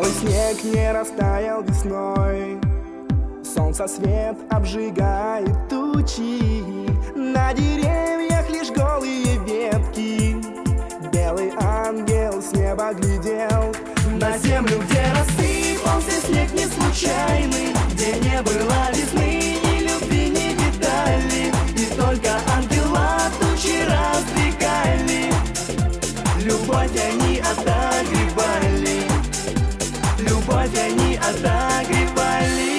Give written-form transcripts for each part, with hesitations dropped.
Белый снег не растаял весной, солнце свет обжигает тучи, на деревьях лишь голые ветки. Белый ангел с неба глядел на землю, где рассыпался снег не случайный, где не было весны, ни любви, ни деталей, и только ангела тучи раздвигали. Любовь они отогревали, любовь они отогревали.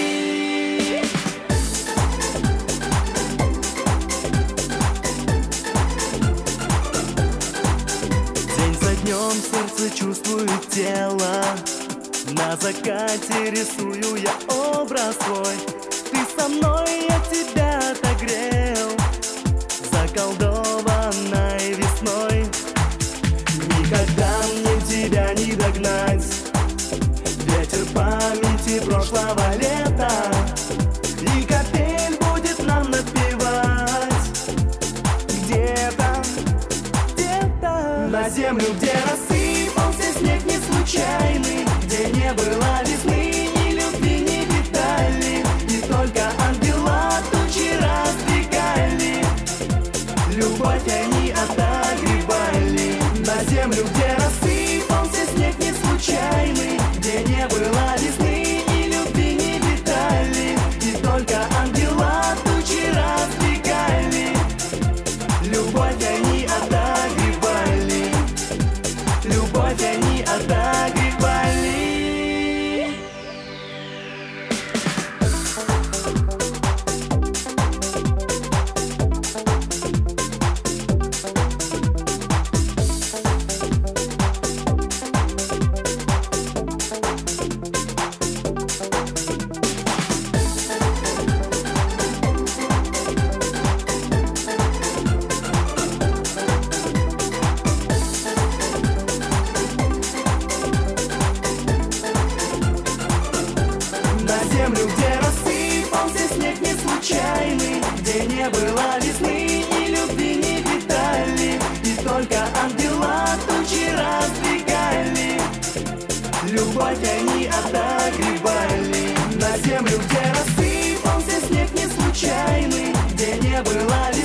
День за днем сердце чувствует тело, на закате рисую я образ свой. Ты со мной, я тебя отогрел, заколдованной весной. Никогда мне тебя не догнать, ветер памяти прошлого лета, и капель будет нам напевать. Где-то, где-то на землю, где рассыпался снег не случайный, где не было весны, ни любви, ни деталей, и только ангела тучи раздвигали. Любовь они отогревали. На землю, где рассыпался снег не случайный, где не было весны, ни любви, ни деталей, и только ангела тучи раздвигали. Любовь они отогревали, любовь они отогревали. Землю, где рассыпался снег не случайный, где не было весны, ни любви, ни деталей, и только ангела тучи раздвигали. Любовь они отогревали. На землю, где рассыпался снег не случайный, где не было